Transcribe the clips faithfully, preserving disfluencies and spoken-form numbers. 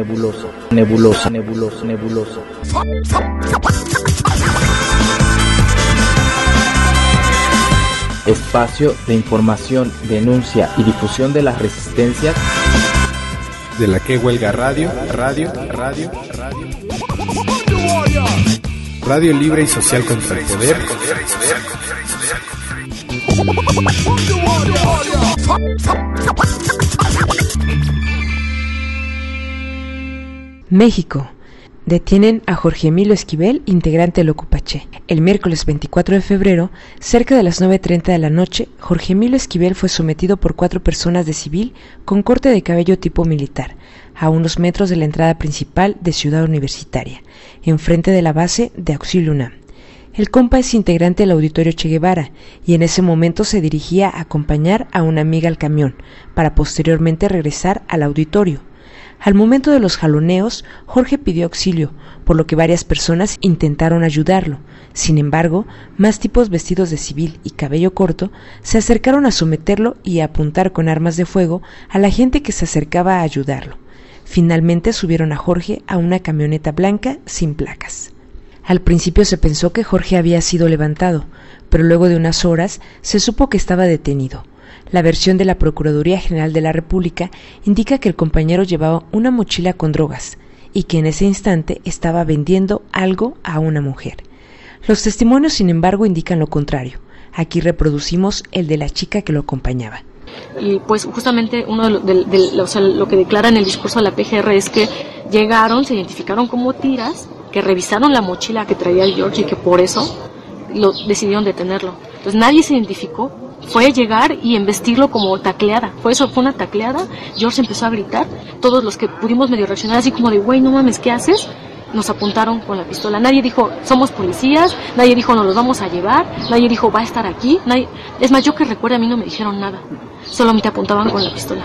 nebulosa, nebulosa, nebulosa, nebulosa. Espacio de información, denuncia y difusión de las resistencias de la que huelga radio, radio, radio, radio. Radio libre y social contra el poder. México. Detienen a Jorge Emilio Esquivel, integrante del Ocupache. El miércoles veinticuatro de febrero, cerca de las nueve treinta de la noche, Jorge Emilio Esquivel fue sometido por cuatro personas de civil con corte de cabello tipo militar, a unos metros de la entrada principal de Ciudad Universitaria, enfrente de la base de Auxilio UNAM. El compa es integrante del Auditorio Che Guevara y en ese momento se dirigía a acompañar a una amiga al camión, para posteriormente regresar al auditorio. Al momento de los jaloneos, Jorge pidió auxilio, por lo que varias personas intentaron ayudarlo. Sin embargo, más tipos vestidos de civil y cabello corto se acercaron a someterlo y a apuntar con armas de fuego a la gente que se acercaba a ayudarlo. Finalmente subieron a Jorge a una camioneta blanca sin placas. Al principio se pensó que Jorge había sido levantado, pero luego de unas horas se supo que estaba detenido. La versión de la Procuraduría General de la República indica que el compañero llevaba una mochila con drogas y que en ese instante estaba vendiendo algo a una mujer. Los testimonios, sin embargo, indican lo contrario. Aquí reproducimos el de la chica que lo acompañaba. Y pues justamente uno de lo, de, de, o sea, lo que declara en el discurso de la P G R es que llegaron, se identificaron como tiras, que revisaron la mochila que traía el George y que por eso lo decidieron detenerlo. Entonces nadie se identificó. Fue llegar y embestirlo como tacleada. Fue eso, fue una tacleada. George empezó a gritar. Todos los que pudimos medio reaccionar así como de, güey, no mames, ¿qué haces? Nos apuntaron con la pistola. Nadie dijo, somos policías. Nadie dijo, nos los vamos a llevar. Nadie dijo, va a estar aquí. Nadie... Es más, yo que recuerdo, a mí no me dijeron nada. Solo me apuntaban con la pistola.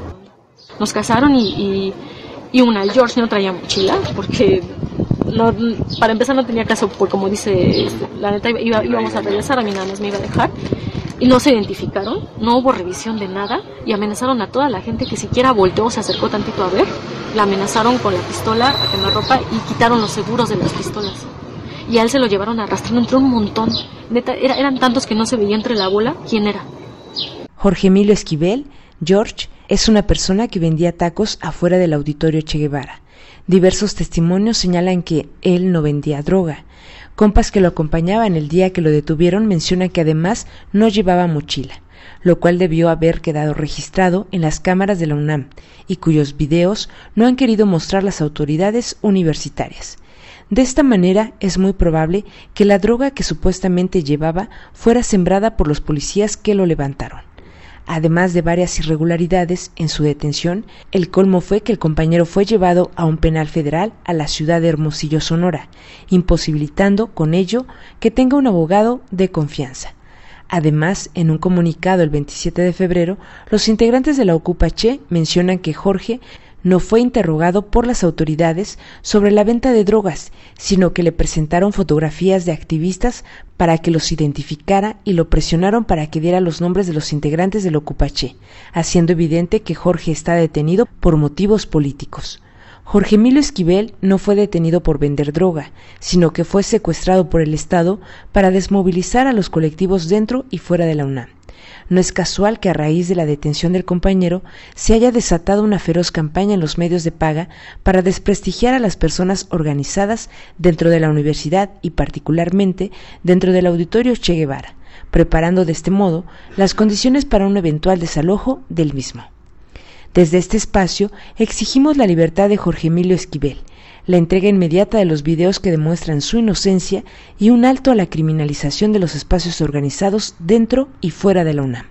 Nos casaron y, y, y una, el George no traía mochila porque... No, para empezar no tenía caso, porque como dice, la neta iba, íbamos a regresar, a mí nada más me iba a dejar. Y no se identificaron, no hubo revisión de nada y amenazaron a toda la gente que siquiera volteó o se acercó tantito a ver. La amenazaron con la pistola a quemarropa y quitaron los seguros de las pistolas. Y a él se lo llevaron arrastrando entre un montón. Neta, era, eran tantos que no se veía entre la bola quién era. Jorge Emilio Esquivel, George, es una persona que vendía tacos afuera del Auditorio Che Guevara. Diversos testimonios señalan que él no vendía droga. Compas que lo acompañaban el día que lo detuvieron mencionan que además no llevaba mochila, lo cual debió haber quedado registrado en las cámaras de la UNAM y cuyos videos no han querido mostrar las autoridades universitarias. De esta manera es muy probable que la droga que supuestamente llevaba fuera sembrada por los policías que lo levantaron. Además de varias irregularidades en su detención, el colmo fue que el compañero fue llevado a un penal federal a la ciudad de Hermosillo, Sonora, imposibilitando con ello que tenga un abogado de confianza. Además, en un comunicado el veintisiete de febrero, los integrantes de la Ocupache mencionan que Jorge no fue interrogado por las autoridades sobre la venta de drogas, sino que le presentaron fotografías de activistas para que los identificara y lo presionaron para que diera los nombres de los integrantes del Ocupache, haciendo evidente que Jorge está detenido por motivos políticos. Jorge Emilio Esquivel no fue detenido por vender droga, sino que fue secuestrado por el Estado para desmovilizar a los colectivos dentro y fuera de la UNAM. No es casual que a raíz de la detención del compañero se haya desatado una feroz campaña en los medios de paga para desprestigiar a las personas organizadas dentro de la universidad y particularmente dentro del Auditorio Che Guevara, preparando de este modo las condiciones para un eventual desalojo del mismo. Desde este espacio exigimos la libertad de Jorge Emilio Esquivel, la entrega inmediata de los videos que demuestran su inocencia y un alto a la criminalización de los espacios organizados dentro y fuera de la UNAM.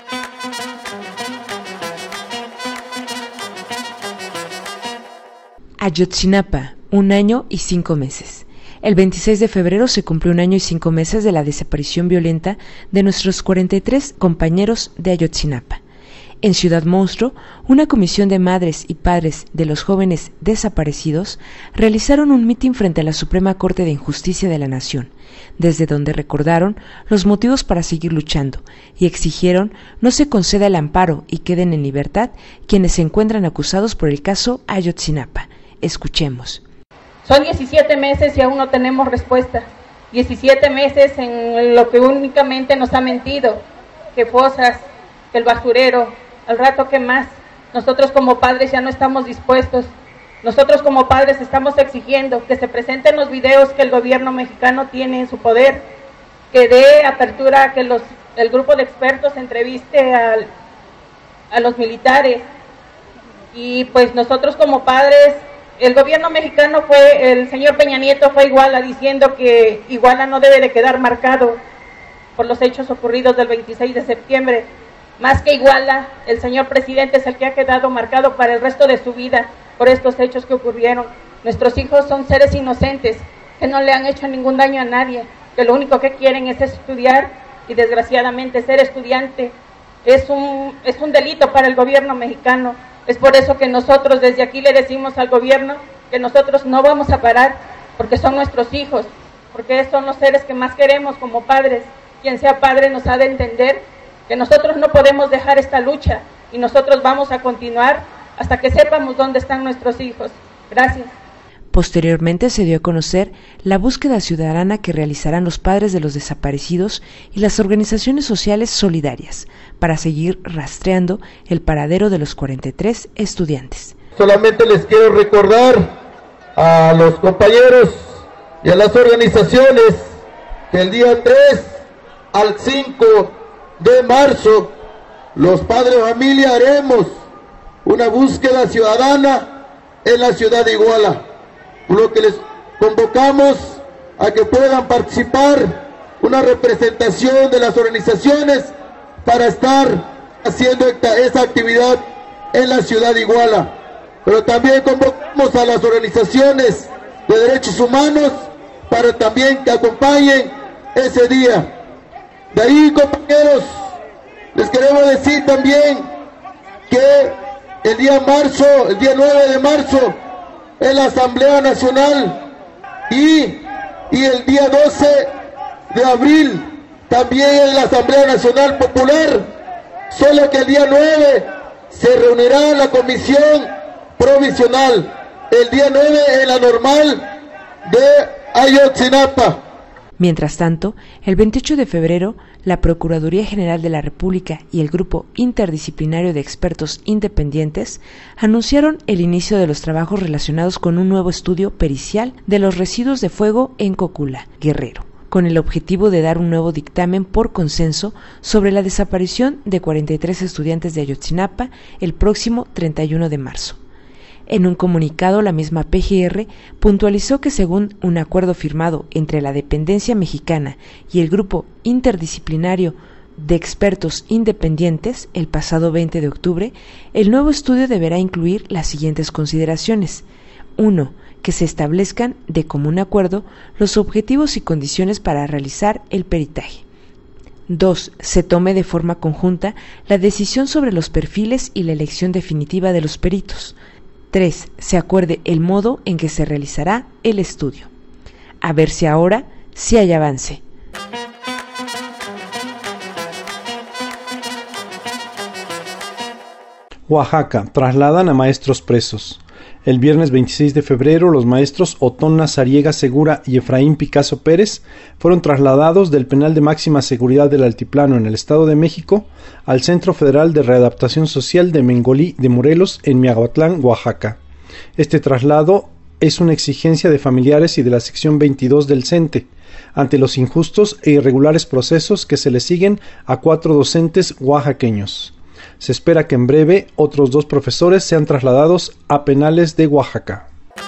Ayotzinapa, un año y cinco meses. El veintiséis de febrero se cumplió un año y cinco meses de la desaparición violenta de nuestros cuarenta y tres compañeros de Ayotzinapa. En Ciudad Monstruo, una comisión de madres y padres de los jóvenes desaparecidos realizaron un mitin frente a la Suprema Corte de Justicia de la Nación, desde donde recordaron los motivos para seguir luchando y exigieron no se conceda el amparo y queden en libertad quienes se encuentran acusados por el caso Ayotzinapa Escuchemos. Son diecisiete meses y aún no tenemos respuesta. diecisiete meses en lo que únicamente nos ha mentido, que fosas, que el basurero, al rato que más. Nosotros como padres ya no estamos dispuestos. Nosotros como padres estamos exigiendo que se presenten los videos que el gobierno mexicano tiene en su poder, que dé apertura a que los, el grupo de expertos entreviste al, a los militares. Y pues nosotros como padres, el gobierno mexicano fue, el señor Peña Nieto fue Iguala diciendo que Iguala no debe de quedar marcado por los hechos ocurridos del veintiséis de septiembre. Más que Iguala, el señor presidente es el que ha quedado marcado para el resto de su vida por estos hechos que ocurrieron. Nuestros hijos son seres inocentes, que no le han hecho ningún daño a nadie, que lo único que quieren es estudiar y desgraciadamente ser estudiante es un, es un delito para el gobierno mexicano. Es por eso que nosotros desde aquí le decimos al gobierno que nosotros no vamos a parar, porque son nuestros hijos, porque son los seres que más queremos como padres. Quien sea padre nos ha de entender que nosotros no podemos dejar esta lucha y nosotros vamos a continuar hasta que sepamos dónde están nuestros hijos. Gracias. Posteriormente se dio a conocer la búsqueda ciudadana que realizarán los padres de los desaparecidos y las organizaciones sociales solidarias para seguir rastreando el paradero de los cuarenta y tres estudiantes. Solamente les quiero recordar a los compañeros y a las organizaciones que el día tres al cinco de marzo los padres de familia haremos una búsqueda ciudadana en la ciudad de Iguala, por lo que les convocamos a que puedan participar una representación de las organizaciones para estar haciendo esa actividad en la ciudad de Iguala. Pero también convocamos a las organizaciones de derechos humanos para también que acompañen ese día. De ahí, compañeros, les queremos decir también que el día marzo, el día nueve de marzo, en la Asamblea Nacional y, y el día doce de abril también en la Asamblea Nacional Popular, solo que el día nueve se reunirá la comisión provisional, el día nueve en la normal de Ayotzinapa. Mientras tanto, el veintiocho de febrero, la Procuraduría General de la República y el Grupo Interdisciplinario de Expertos Independientes anunciaron el inicio de los trabajos relacionados con un nuevo estudio pericial de los residuos de fuego en Cocula, Guerrero, con el objetivo de dar un nuevo dictamen por consenso sobre la desaparición de cuarenta y tres estudiantes de Ayotzinapa el próximo treinta y uno de marzo. En un comunicado, la misma P G R puntualizó que según un acuerdo firmado entre la dependencia mexicana y el Grupo Interdisciplinario de Expertos Independientes el pasado veinte de octubre, el nuevo estudio deberá incluir las siguientes consideraciones. uno. Que se establezcan de común acuerdo los objetivos y condiciones para realizar el peritaje. dos. Se tome de forma conjunta la decisión sobre los perfiles y la elección definitiva de los peritos. tres. Se acuerde el modo en que se realizará el estudio. A ver si ahora sí hay avance. Oaxaca, trasladan a maestros presos. El viernes veintiséis de febrero, los maestros Otón Nazariega Segura y Efraín Picasso Pérez fueron trasladados del penal de máxima seguridad del Altiplano en el Estado de México al Centro Federal de Readaptación Social de Mengolí de Morelos en Miahuatlán, Oaxaca. Este traslado es una exigencia de familiares y de la sección veintidós del CENTE, ante los injustos e irregulares procesos que se le siguen a cuatro docentes oaxaqueños. Se espera que en breve otros dos profesores sean trasladados a penales de Oaxaca.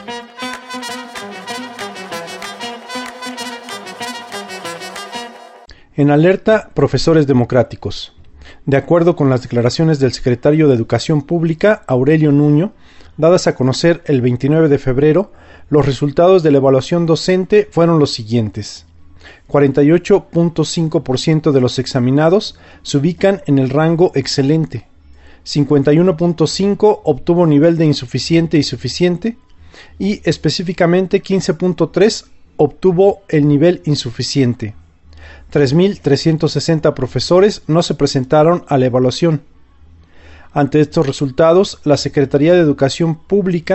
En alerta, profesores democráticos. De acuerdo con las declaraciones del secretario de Educación Pública, Aurelio Nuño, dadas a conocer el veintinueve de febrero, los resultados de la evaluación docente fueron los siguientes. cuarenta y ocho punto cinco por ciento de los examinados se ubican en el rango excelente, cincuenta y uno punto cinco por ciento obtuvo nivel de insuficiente y suficiente, y específicamente quince punto tres por ciento obtuvo el nivel insuficiente. tres mil trescientos sesenta profesores no se presentaron a la evaluación. Ante estos resultados, la Secretaría de Educación Pública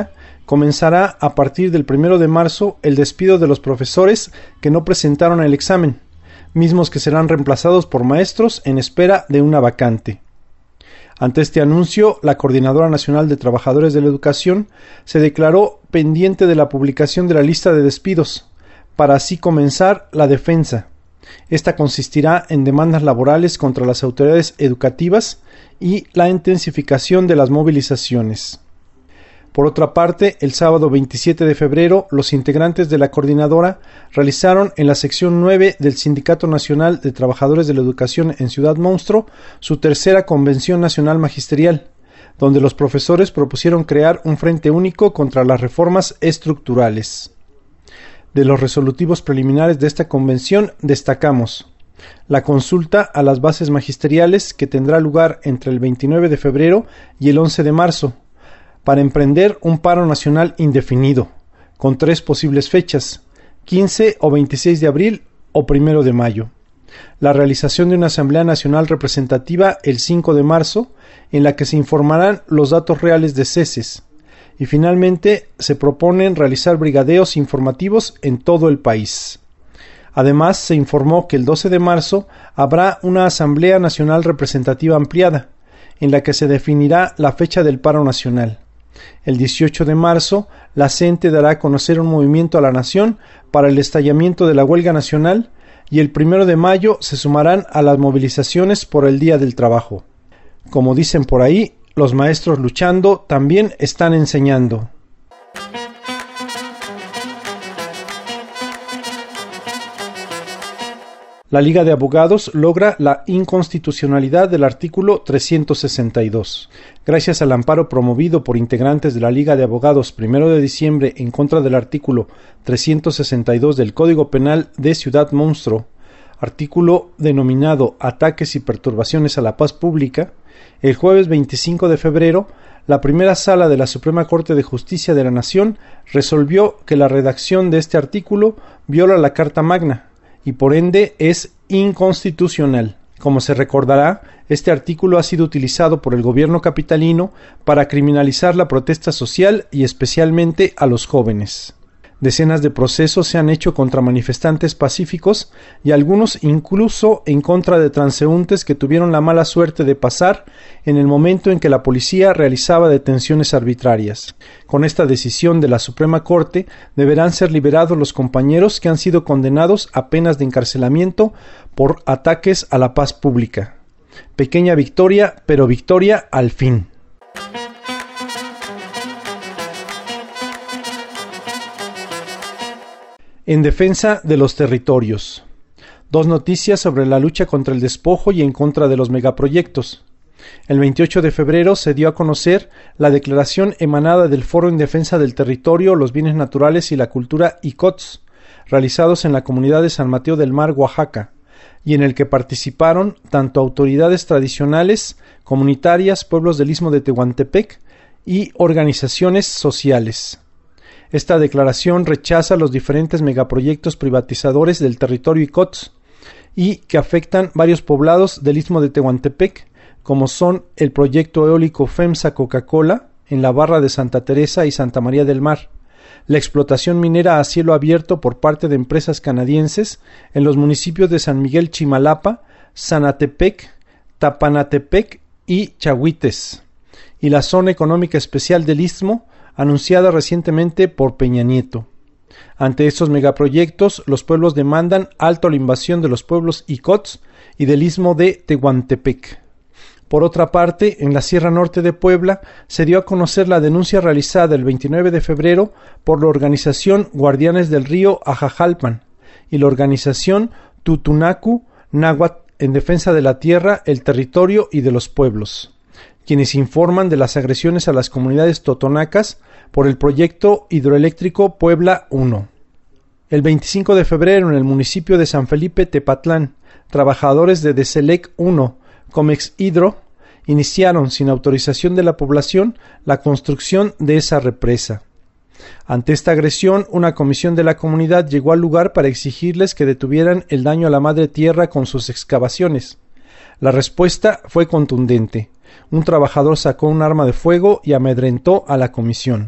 comenzará a partir del primero de marzo el despido de los profesores que no presentaron el examen, mismos que serán reemplazados por maestros en espera de una vacante. Ante este anuncio, la Coordinadora Nacional de Trabajadores de la Educación se declaró pendiente de la publicación de la lista de despidos, para así comenzar la defensa. Esta consistirá en demandas laborales contra las autoridades educativas y la intensificación de las movilizaciones. Por otra parte, el sábado veintisiete de febrero, los integrantes de la coordinadora realizaron en la sección nueve del Sindicato Nacional de Trabajadores de la Educación en Ciudad Monstruo su tercera Convención Nacional Magisterial, donde los profesores propusieron crear un frente único contra las reformas estructurales. De los resolutivos preliminares de esta convención destacamos la consulta a las bases magisteriales que tendrá lugar entre el veintinueve de febrero y el once de marzo, para emprender un paro nacional indefinido, con tres posibles fechas, quince o veintiséis de abril o primero de mayo. La realización de una Asamblea Nacional Representativa el cinco de marzo, en la que se informarán los datos reales de ceses. Y finalmente se proponen realizar brigadeos informativos en todo el país. Además, se informó que el doce de marzo habrá una Asamblea Nacional Representativa ampliada, en la que se definirá la fecha del paro nacional. El dieciocho de marzo, la C E N T E dará a conocer un movimiento a la nación para el estallamiento de la huelga nacional y el primero de mayo se sumarán a las movilizaciones por el Día del Trabajo. Como dicen por ahí, los maestros luchando también están enseñando. La Liga de Abogados logra la inconstitucionalidad del artículo trescientos sesenta y dos. Gracias al amparo promovido por integrantes de la Liga de Abogados primero de diciembre en contra del artículo trescientos sesenta y dos del Código Penal de Ciudad Monstruo, artículo denominado Ataques y perturbaciones a la paz pública, el jueves veinticinco de febrero, la primera sala de la Suprema Corte de Justicia de la Nación resolvió que la redacción de este artículo viola la Carta Magna, y por ende es inconstitucional. Como se recordará, este artículo ha sido utilizado por el gobierno capitalino para criminalizar la protesta social y especialmente a los jóvenes. Decenas de procesos se han hecho contra manifestantes pacíficos y algunos incluso en contra de transeúntes que tuvieron la mala suerte de pasar en el momento en que la policía realizaba detenciones arbitrarias. Con esta decisión de la Suprema Corte deberán ser liberados los compañeros que han sido condenados a penas de encarcelamiento por ataques a la paz pública. Pequeña victoria, pero victoria al fin. En defensa de los territorios. Dos noticias sobre la lucha contra el despojo y en contra de los megaproyectos. El veintiocho de febrero se dio a conocer la declaración emanada del Foro en Defensa del Territorio, los Bienes Naturales y la Cultura I C O T S, realizados en la comunidad de San Mateo del Mar, Oaxaca, y en el que participaron tanto autoridades tradicionales, comunitarias, pueblos del Istmo de Tehuantepec y organizaciones sociales. Esta declaración rechaza los diferentes megaproyectos privatizadores del territorio I C O T S y que afectan varios poblados del Istmo de Tehuantepec, como son el proyecto eólico FEMSA Coca-Cola en la Barra de Santa Teresa y Santa María del Mar, la explotación minera a cielo abierto por parte de empresas canadienses en los municipios de San Miguel Chimalapa, Sanatepec, Tapanatepec y Chahuites, y la Zona Económica Especial del Istmo, anunciada recientemente por Peña Nieto. Ante estos megaproyectos, los pueblos demandan alto a la invasión de los pueblos I C O T S y del Istmo de Tehuantepec. Por otra parte, en la Sierra Norte de Puebla se dio a conocer la denuncia realizada el veintinueve de febrero por la organización Guardianes del Río Ajajalpan y la organización Tutunacu Náhuatl en defensa de la tierra, el territorio y de los pueblos, quienes informan de las agresiones a las comunidades totonacas por el proyecto hidroeléctrico Puebla uno. El veinticinco de febrero, en el municipio de San Felipe Tepatlán, trabajadores de Deselec uno, Comex Hidro, iniciaron sin autorización de la población la construcción de esa represa. Ante esta agresión, una comisión de la comunidad llegó al lugar para exigirles que detuvieran el daño a la madre tierra con sus excavaciones. La respuesta fue contundente. Un trabajador sacó un arma de fuego y amedrentó a la comisión.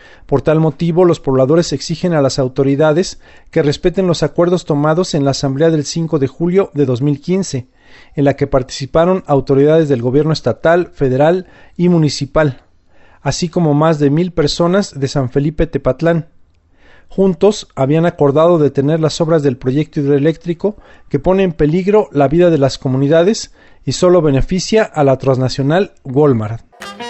Por tal motivo, los pobladores exigen a las autoridades que respeten los acuerdos tomados en la Asamblea del cinco de julio de dos mil quince, en la que participaron autoridades del gobierno estatal, federal y municipal, así como más de mil personas de San Felipe Tepatlán. Juntos habían acordado detener las obras del proyecto hidroeléctrico que pone en peligro la vida de las comunidades y solo beneficia a la transnacional Walmart.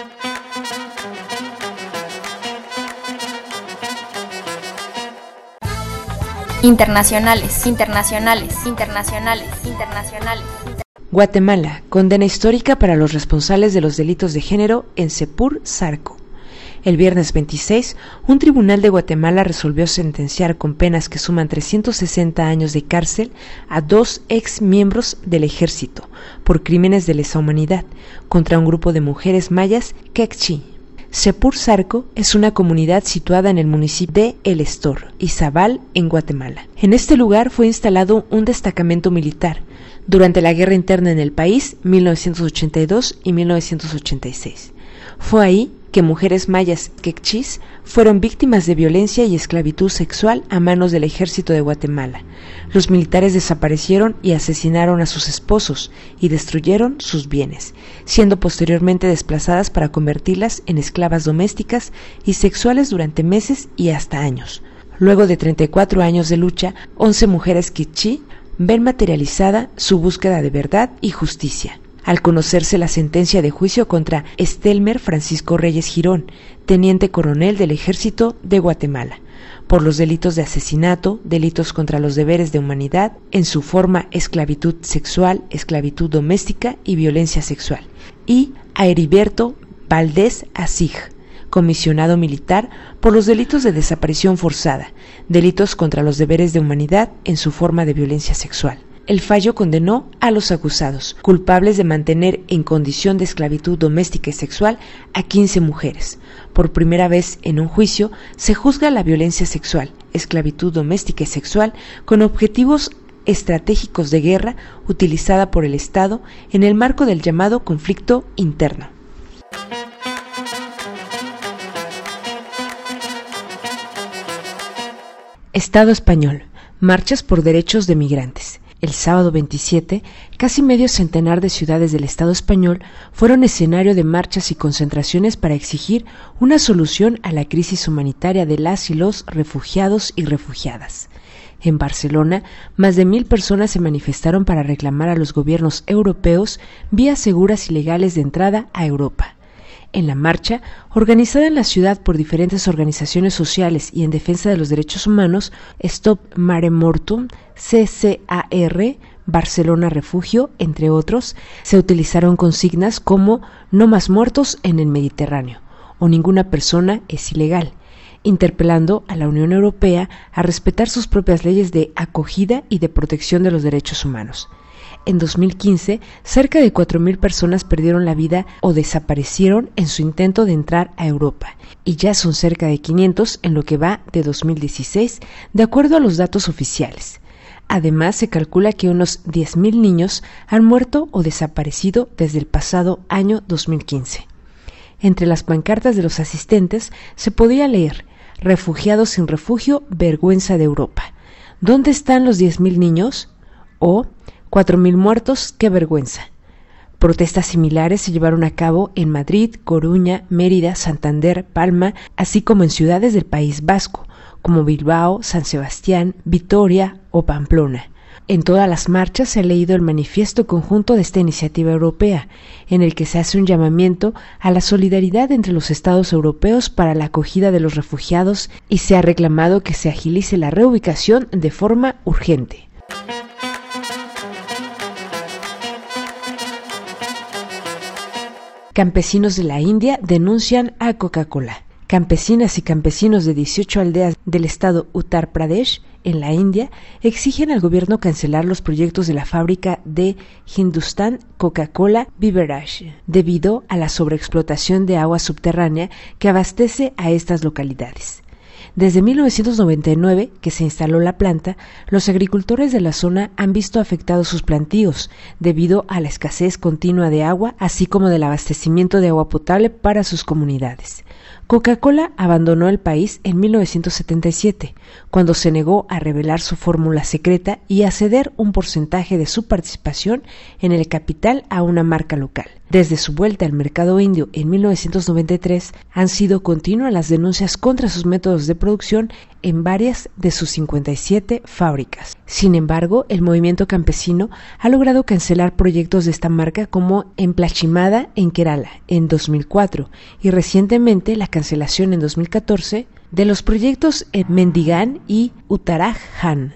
Internacionales, internacionales, internacionales, internacionales. Guatemala, condena histórica para los responsables de los delitos de género en Sepur Zarco. El viernes veintiséis, un tribunal de Guatemala resolvió sentenciar con penas que suman trescientos sesenta años de cárcel a dos ex miembros del ejército por crímenes de lesa humanidad contra un grupo de mujeres mayas quechí. Sepur Zarco es una comunidad situada en el municipio de El Estor, Izabal, en Guatemala. En este lugar fue instalado un destacamento militar durante la guerra interna en el país mil novecientos ochenta y dos y mil novecientos ochenta y seis. Fue ahí que mujeres mayas quechís fueron víctimas de violencia y esclavitud sexual a manos del ejército de Guatemala. Los militares desaparecieron y asesinaron a sus esposos y destruyeron sus bienes, siendo posteriormente desplazadas para convertirlas en esclavas domésticas y sexuales durante meses y hasta años. Luego de treinta y cuatro años de lucha, once mujeres quechí ven materializada su búsqueda de verdad y justicia, al conocerse la sentencia de juicio contra Estelmer Francisco Reyes Girón, teniente coronel del Ejército de Guatemala, por los delitos de asesinato, delitos contra los deberes de humanidad, en su forma esclavitud sexual, esclavitud doméstica y violencia sexual, y a Heriberto Valdés Asig, comisionado militar, por los delitos de desaparición forzada, delitos contra los deberes de humanidad en su forma de violencia sexual. El fallo condenó a los acusados, culpables de mantener en condición de esclavitud doméstica y sexual a quince mujeres. Por primera vez en un juicio se juzga la violencia sexual, esclavitud doméstica y sexual con objetivos estratégicos de guerra utilizada por el Estado en el marco del llamado conflicto interno. Estado español. Marchas por derechos de migrantes. El sábado veintisiete, casi medio centenar de ciudades del Estado español fueron escenario de marchas y concentraciones para exigir una solución a la crisis humanitaria de las y los refugiados y refugiadas. En Barcelona, más de mil personas se manifestaron para reclamar a los gobiernos europeos vías seguras y legales de entrada a Europa. En la marcha, organizada en la ciudad por diferentes organizaciones sociales y en defensa de los derechos humanos, Stop Mare Mortum, C C A R, Barcelona Refugio, entre otros, se utilizaron consignas como "No más muertos en el Mediterráneo" o "Ninguna persona es ilegal", interpelando a la Unión Europea a respetar sus propias leyes de acogida y de protección de los derechos humanos. En dos mil quince, cerca de cuatro mil personas perdieron la vida o desaparecieron en su intento de entrar a Europa, y ya son cerca de quinientos en lo que va de dos mil dieciséis, de acuerdo a los datos oficiales. Además, se calcula que unos diez mil niños han muerto o desaparecido desde el pasado año dos mil quince. Entre las pancartas de los asistentes se podía leer: "Refugiados sin refugio, vergüenza de Europa. ¿Dónde están los diez mil niños?" o Cuatro mil muertos, qué vergüenza. Protestas similares se llevaron a cabo en Madrid, Coruña, Mérida, Santander, Palma, así como en ciudades del País Vasco, como Bilbao, San Sebastián, Vitoria o Pamplona. En todas las marchas se ha leído el manifiesto conjunto de esta iniciativa europea, en el que se hace un llamamiento a la solidaridad entre los estados europeos para la acogida de los refugiados y se ha reclamado que se agilice la reubicación de forma urgente. Campesinos de la India denuncian a Coca-Cola. Campesinas y campesinos de dieciocho aldeas del estado Uttar Pradesh, en la India, exigen al gobierno cancelar los proyectos de la fábrica de Hindustan Coca-Cola Beverage, debido a la sobreexplotación de agua subterránea que abastece a estas localidades. Desde mil novecientos noventa y nueve, que se instaló la planta, los agricultores de la zona han visto afectados sus plantíos debido a la escasez continua de agua, así como del abastecimiento de agua potable para sus comunidades. Coca-Cola abandonó el país en mil novecientos setenta y siete, cuando se negó a revelar su fórmula secreta y a ceder un porcentaje de su participación en el capital a una marca local. Desde su vuelta al mercado indio en mil novecientos noventa y tres, han sido continuas las denuncias contra sus métodos de producción en varias de sus cincuenta y siete fábricas. Sin embargo, el movimiento campesino ha logrado cancelar proyectos de esta marca como en Plachimada, en Kerala, en dos mil cuatro, y recientemente la cancelación en dos mil catorce de los proyectos en Mendigan y Uttarakhand.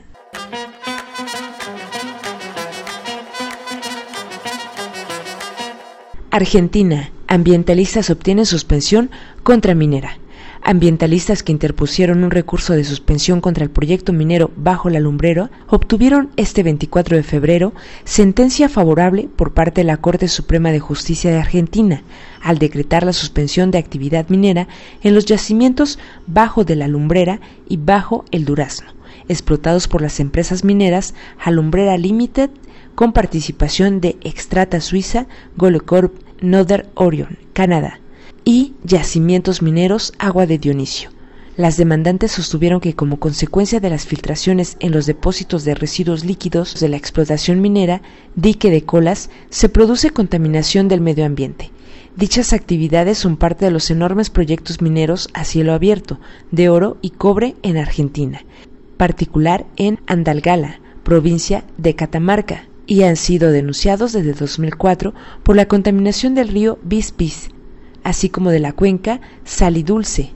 Argentina. Ambientalistas obtienen suspensión contra minera. Ambientalistas que interpusieron un recurso de suspensión contra el proyecto minero Bajo la Lumbrera obtuvieron este veinticuatro de febrero sentencia favorable por parte de la Corte Suprema de Justicia de Argentina al decretar la suspensión de actividad minera en los yacimientos Bajo de la Lumbrera y Bajo el Durazno, explotados por las empresas mineras Alumbrera Limited con participación de Extrata Suiza, Golecorp, Northern Orion, Canadá, y Yacimientos Mineros Agua de Dionisio. Las demandantes sostuvieron que como consecuencia de las filtraciones en los depósitos de residuos líquidos de la explotación minera Dique de Colas se produce contaminación del medio ambiente. Dichas actividades son parte de los enormes proyectos mineros a cielo abierto de oro y cobre en Argentina, particular en Andalgalá, provincia de Catamarca, y han sido denunciados desde dos mil cuatro por la contaminación del río Bis-Bis, así como de la cuenca Salidulce.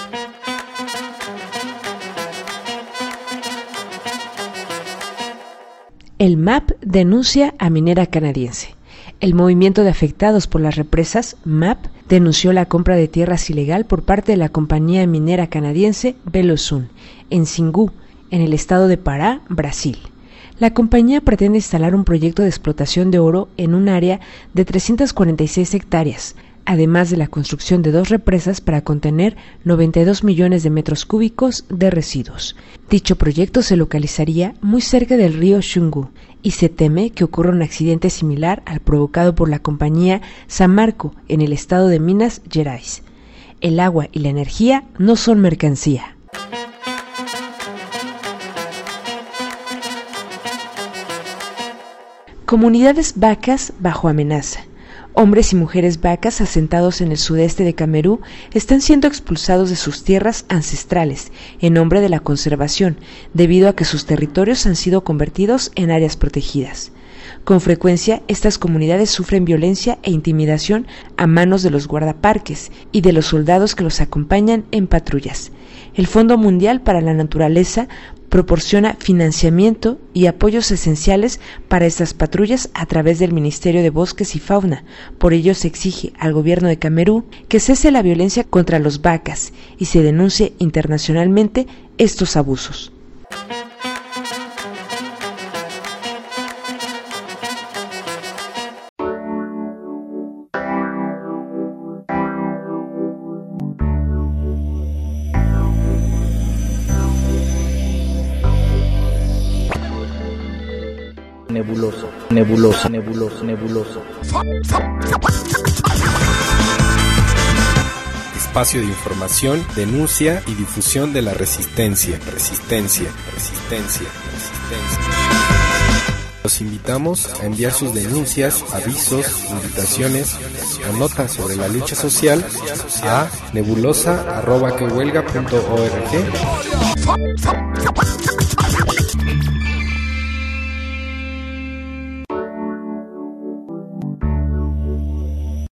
El M A P denuncia a minera canadiense. El movimiento de afectados por las represas, M A P, denunció la compra de tierras ilegal por parte de la compañía minera canadiense Velosun, en Xingu, en el estado de Pará, Brasil. La compañía pretende instalar un proyecto de explotación de oro en un área de trescientas cuarenta y seis hectáreas, además de la construcción de dos represas para contener noventa y dos millones de metros cúbicos de residuos. Dicho proyecto se localizaría muy cerca del río Xingu y se teme que ocurra un accidente similar al provocado por la compañía Samarco en el estado de Minas Gerais. El agua y la energía no son mercancía. Comunidades vacas bajo amenaza. Hombres y mujeres vacas asentados en el sudeste de Camerún están siendo expulsados de sus tierras ancestrales en nombre de la conservación, debido a que sus territorios han sido convertidos en áreas protegidas. Con frecuencia, estas comunidades sufren violencia e intimidación a manos de los guardaparques y de los soldados que los acompañan en patrullas. El Fondo Mundial para la Naturaleza proporciona financiamiento y apoyos esenciales para estas patrullas a través del Ministerio de Bosques y Fauna. Por ello se exige al gobierno de Camerún que cese la violencia contra los vacas y se denuncie internacionalmente estos abusos. Nebuloso, nebuloso, nebuloso, nebuloso. Espacio de información, denuncia y difusión de la resistencia, resistencia, resistencia, resistencia. Los invitamos a enviar sus denuncias, avisos, invitaciones o notas sobre la lucha social a nebulosa arroba que huelga punto org.